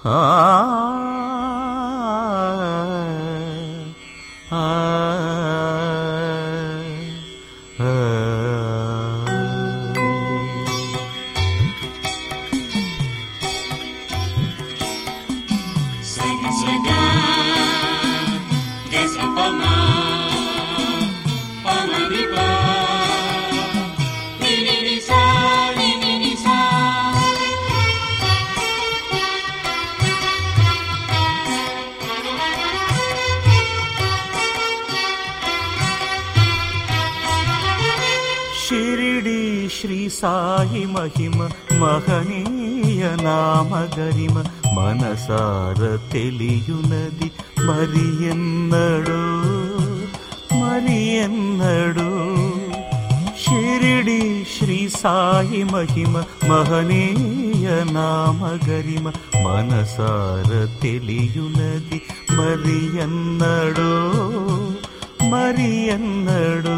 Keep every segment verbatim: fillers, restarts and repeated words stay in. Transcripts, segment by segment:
ఆ ఆ షిరిడి శ్రీ సాయి మహిమ మహనీయ నామ గరిమ మనసార తెలియునది మరి ఎన్నడూ మరి ఎన్నడూ. షిరిడి శ్రీ సాయి మహిమ మహనీయ నామ గరిమ మనసార తెలియునది మరి ఎన్నడూ మరి ఎన్నడూ.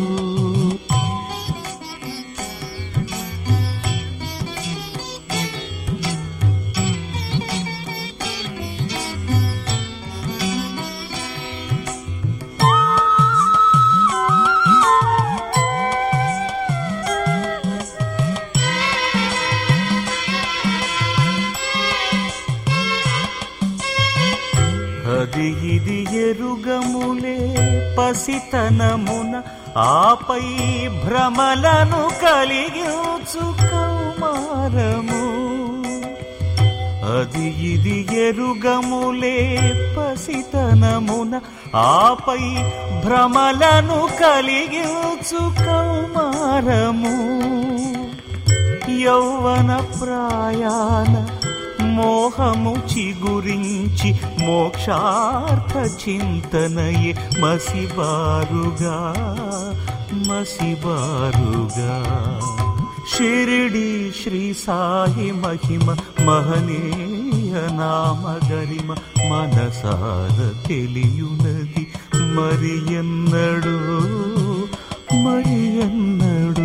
అది ఇది ఎరుగములే పసితనమున ఆపై భ్రమలను కలిగించు కౌమారము. అది ఇది ఎరుగములే పసితనమున ఆపై భ్రమలను కలిగించు కౌమారము. యౌవన ప్రాయాన మోహము చిగురించి మోక్షార్థ చింతనయే మసిబారుగా మసిబారుగా. షిరిడి శ్రీ సాయి మహిమ మహనీయ నామ గరిమ మనసార తెలియునది మరి ఎన్నడూ మరి ఎన్నడూ.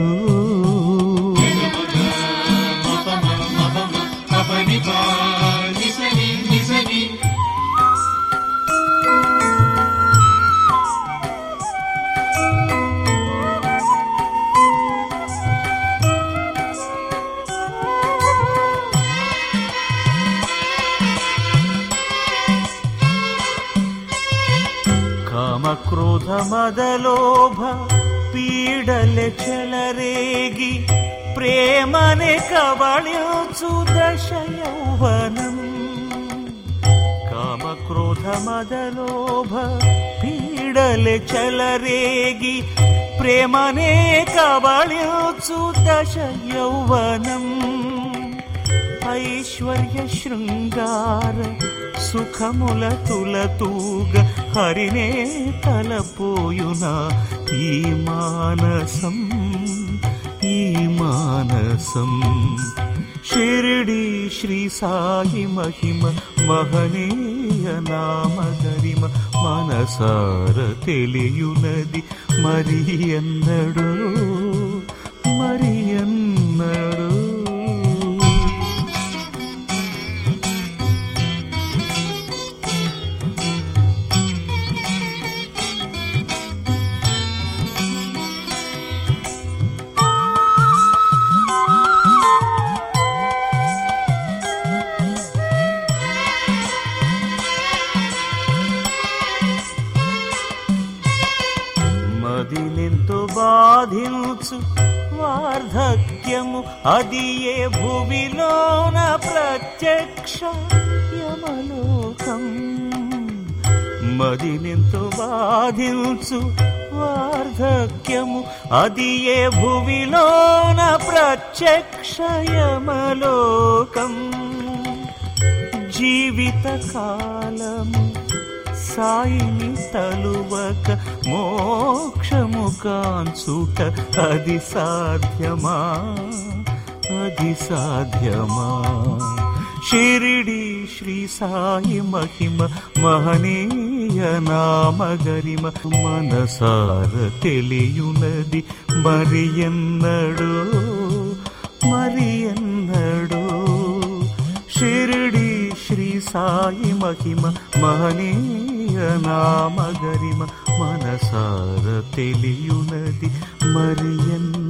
కామక్రోధ మదలోభ పీడలె చెలరేగి ప్రేమనే కబళించు దశ యౌవనం. కామక్రోధ మదలోభ పీడలె చెలరేగి ప్రేమనే కబళించు దశ యౌవనం. ఐశ్వర్య శృంగార సుఖముల తులతూగ హరినే తలపోయునా ఈ మానసం ఈ మానసం. షిరిడి శ్రీ సాయి మహిమ మహనీయ నామ గరిమ మనసార తెలియునది మరి ఎన్నడూ మరి ఎన్నడూ. మదినెంతో బాధించు వార్ధక్యము అది ఏ భువిలోన ప్రత్యక్ష యమలోకం. మదినెంతో బాధించు వార్ధక్యము అది ఏ భువిలోన ప్రత్యక్ష యమలోకం. జీవిత కాలము సాయిని తలువక మోక్షము కాంచుట అది సాధ్యమా అది సాధ్యమా. షిరిడి శ్రీ సాయి మహిమ మహనీయ నామ గరిమ మనసార తెలియునది మరి ఎన్నడూ మరి ఎన్నడూ. షిరిడి షిరిడి శ్రీ సాయి మహిమ మహనీయ నామ గరిమ మనసార తెలియునది మరి ఎన్న